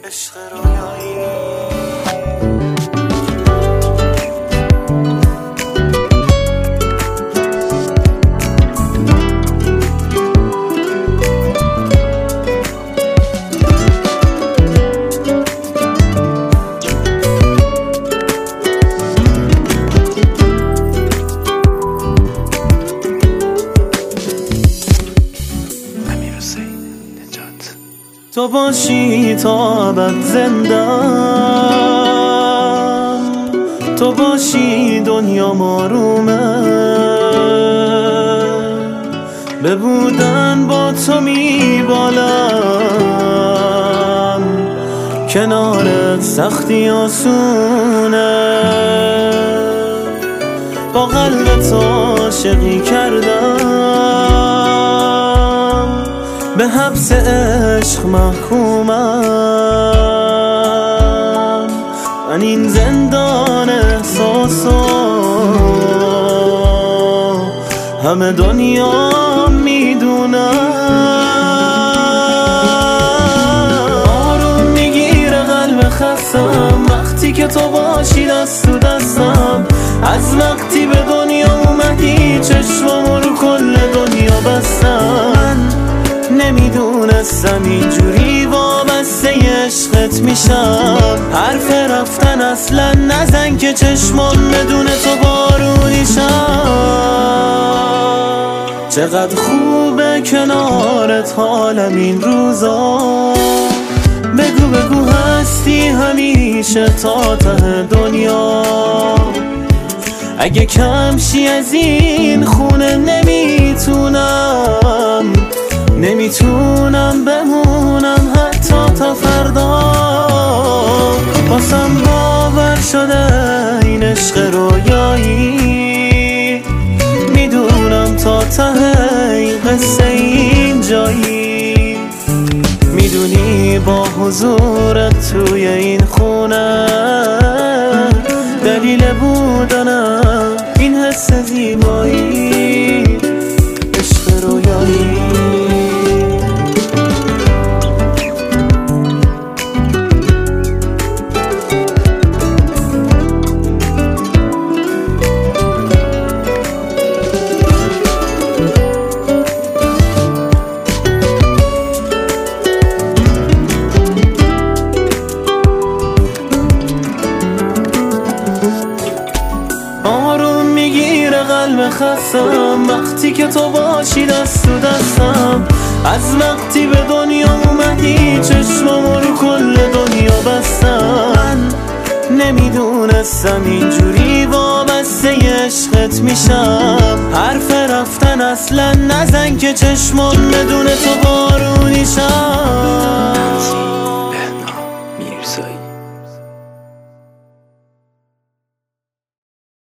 عشق رویایی. تو باشی تا ابد زندم، تو باشی دنیا آرومه، به بودن با تو میبالم، کنارت سختی آسونه، با قلبت عاشقی کردم، به حبس عشق محکومم، من این زندان احساسو همه دنیا میدونم. آروم میگیره قلب خستم وقتی که تو باشی دست تو دستم، از وقتی به دنیا اومدی چشمامو رو کل دنیا بستم، نمیدونستم اینجوری وابسته عشقت میشم، حرف رفتن اصلا نزن که چشمام بدون تو بارونیشم. چقدر خوبه کنارت حالم این روزا، بگو بگو هستی همیشه تا ته دنیا، اگه کمشی از این خونه نمیتونم بمونم حتی تا فردا، واسم باور شده این عشق رویایی، میدونم تا ته این قصه این جایی، میدونی با حضورت توی این خونه دلیل بودنم این حس زیبایی، عشق رویایی. آروم میگیره قلب خستم وقتی که تو باشی دست تو دستم، از وقتی به دنیا اومدی چشمامو رو کل دنیا بستم، نمیدونستم اینجوری وابسته عشقت میشم، حرف رفتن اصلا نزن که چشمام بدون تو بارونی